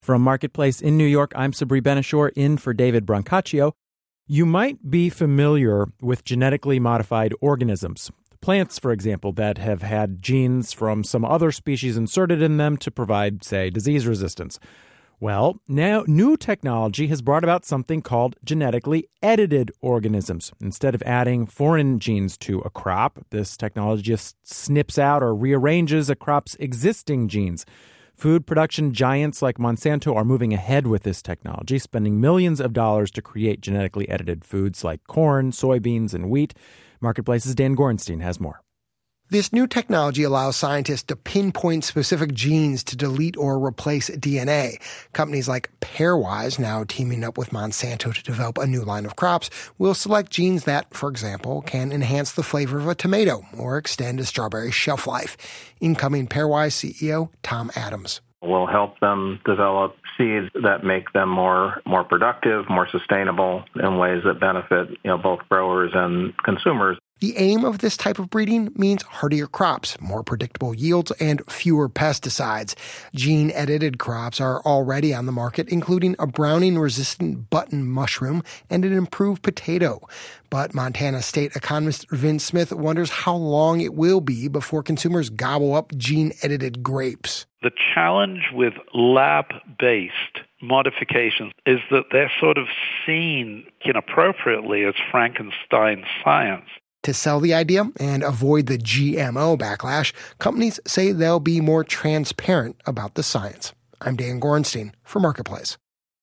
From Marketplace in New York, I'm Sabri Ben-Achour, in for David Brancaccio. You might be familiar with genetically modified organisms. Plants, for example, that have had genes from some other species inserted in them to provide, say, disease resistance. Well, now new technology has brought about something called genetically edited organisms. Instead of adding foreign genes to a crop, this technology just snips out or rearranges a crop's existing genes. Food production giants like Monsanto are moving ahead with this technology, spending millions of dollars to create genetically edited foods like corn, soybeans, and wheat. Marketplace's Dan Gorenstein has more. This new technology allows scientists to pinpoint specific genes to delete or replace DNA. Companies like Pairwise, now teaming up with Monsanto to develop a new line of crops, will select genes that, for example, can enhance the flavor of a tomato or extend a strawberry's shelf life. Incoming Pairwise CEO Tom Adams. We'll help them develop seeds that make them more productive, more sustainable in ways that benefit, both growers and consumers. The aim of this type of breeding means hardier crops, more predictable yields, and fewer pesticides. Gene-edited crops are already on the market, including a browning-resistant button mushroom and an improved potato. But Montana State economist Vince Smith wonders how long it will be before consumers gobble up gene-edited grapes. The challenge with lab-based modifications is that they're sort of seen inappropriately as Frankenstein science. To sell the idea and avoid the GMO backlash, companies say they'll be more transparent about the science. I'm Dan Gorenstein for Marketplace.